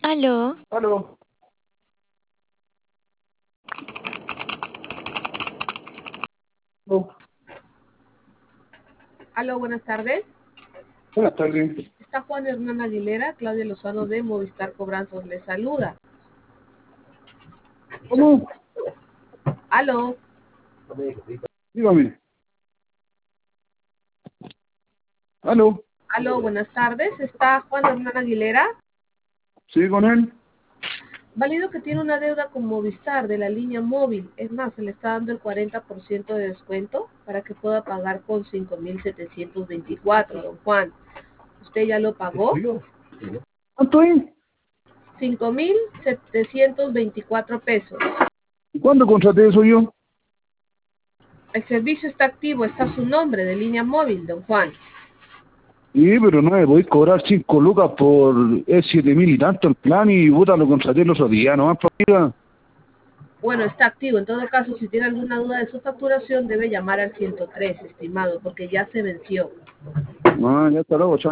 Aló, Aló. Aló. Aló, buenas tardes. Buenas tardes. Está Juan Hernán Aguilera, Claudia Lozano de Movistar Cobranzas le saluda. ¿Cómo? Aló, Dígame. Aló. aló, buenas tardes. Está Juan Hernán Aguilera. ¿Sí con él? Válido que tiene una deuda con Movistar de la línea móvil. Es más, se le está dando el 40% de descuento para que pueda pagar con 5.724, don Juan. ¿Usted ya lo pagó? ¿Cuánto es? 5.724 pesos. ¿Y cuándo contraté eso yo? El servicio está activo, está su nombre de línea móvil, don Juan. Sí, pero no me voy a cobrar 5 lucas por 7.000 y tanto el plan y puta lo contraté el otro día, nomás para amiga. Bueno, está activo. En todo caso, si tiene alguna duda de su facturación, debe llamar al 103, estimado, porque ya se venció. No, ya está luego, chao.